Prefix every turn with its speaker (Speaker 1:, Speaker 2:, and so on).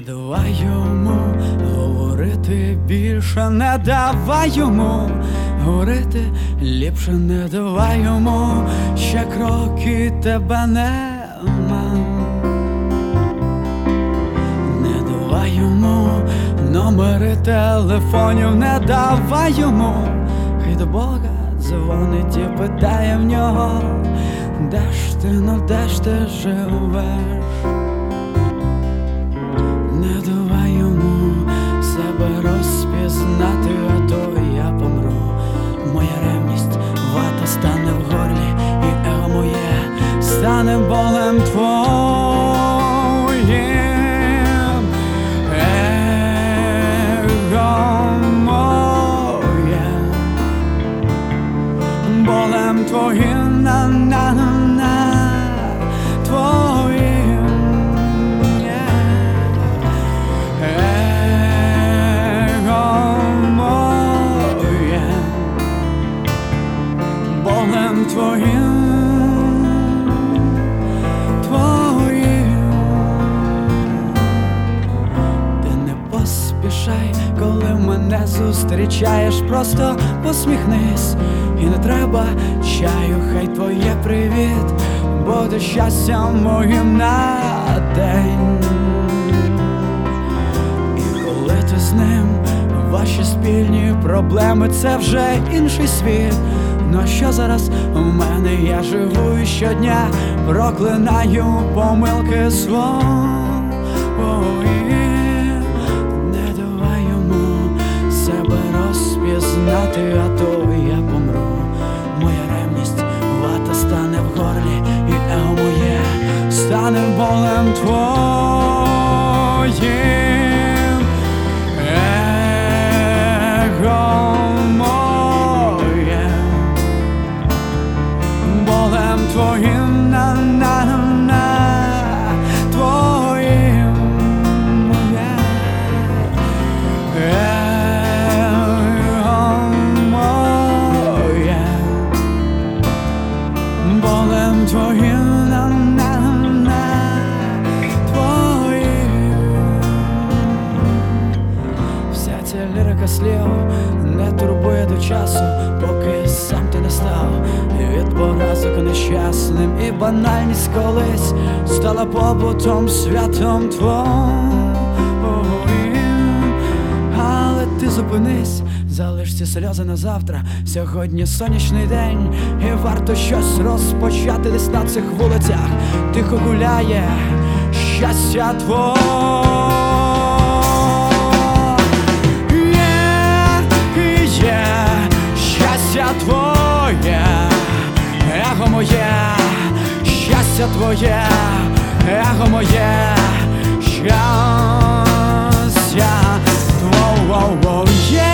Speaker 1: давай йому говорити більше, не давай йому говорити ліпше, не давай йому ще кроки, тебе нема. Не давай йому номери телефонів, не давай йому, хай до Бога дзвонить і питає в нього, де ж ти, ну де ж ти живеш. Не давай йому себе розпізнати, а то я помру. Моя ревність вата стане в горлі, і его моє стане болем твоїм. Его моє болем твоїм, на-на-на-на твоїм. Болем твоїм. Ти не поспішай, коли мене зустрічаєш, просто посміхнись, і не треба чаю, хай твоє привіт буде щастям моїм на день. І коли ти з ним, ваші спільні проблеми — це вже інший світ. Ну а що зараз у мене? Я живу щодня, проклинаю помилки свої. Не давай йому себе розпізнати, а то я помру. Моя ревність вата стане в горлі, і его моє стане болем твоїм. Его моє болем твоїм, на-на-на твоїм. Моє болем твоїм, на-на-на твоїм. Вся ця лірика слів не турбує до часу, поки сам ти не став від поразок нещасним, і банальність колись стала побутом, святом твоїм. Але ти зупинись, залиш ці сльози на завтра. Сьогодні сонячний день, і варто щось розпочати десь на цих вулицях. Тихо гуляє щастя твоє. Щастя твоє, его моє, щастя твоє, его моє, щастя твоє.